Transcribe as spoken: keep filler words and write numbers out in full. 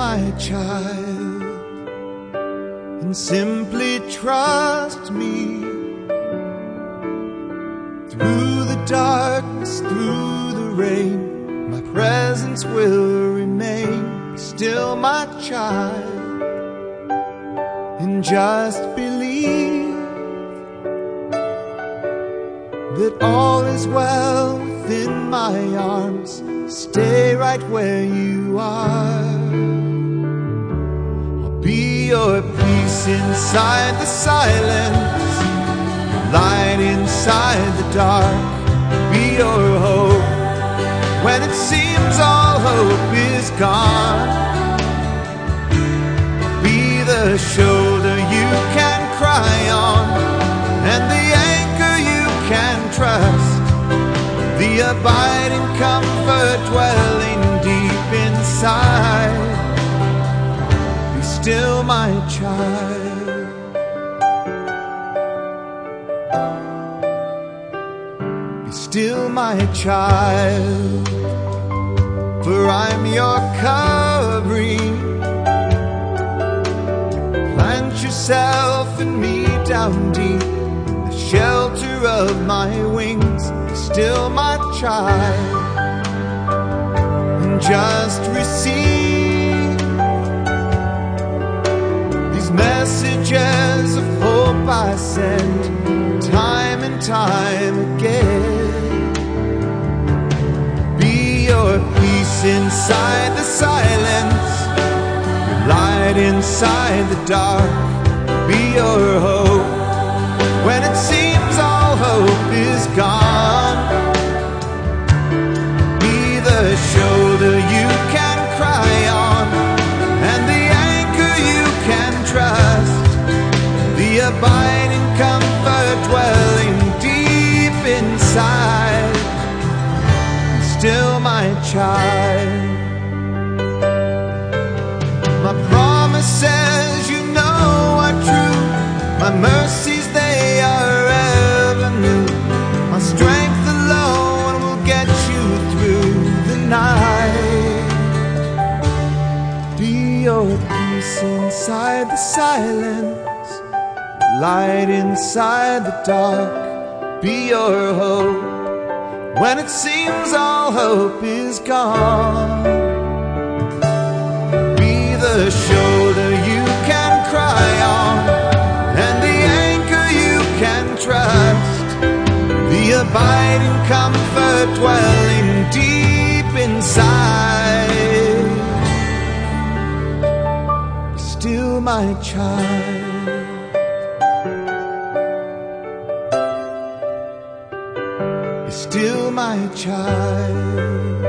my child, and simply trust me. Through the darkness, through the rain, my presence will remain. Be still, my child, and just believe that all is well within my arms. Stay right where you are. I'll be your peace inside the silence, light inside the dark. Be your hope when it seems all hope is gone. Be the shoulder you can cry on, and the anchor you can trust, the abiding comfort dwelling deep inside. Be still, my child. Be still, my child, for I'm your covering. Plant yourself in me down deep, the shelter of my wings. Be still, my child, and just receive these messages of hope I send time and time again. Be your peace inside the silence, your light inside the dark. Be your hope when it seems all hope is gone. Be the shoulder you can cry on, and the anchor you can trust, the abiding comfort dwelling deep inside. Be still, my child. My promises you know are true, my mercies they are ever new. My strength alone will get you through the night. Be your peace inside the silence, light inside the dark. Be your hope when it seems all hope is gone. Be the shoulder you can cry on, and the anchor you can trust, the abiding comfort dwelling deep inside. Be still, my child. Be still, my child.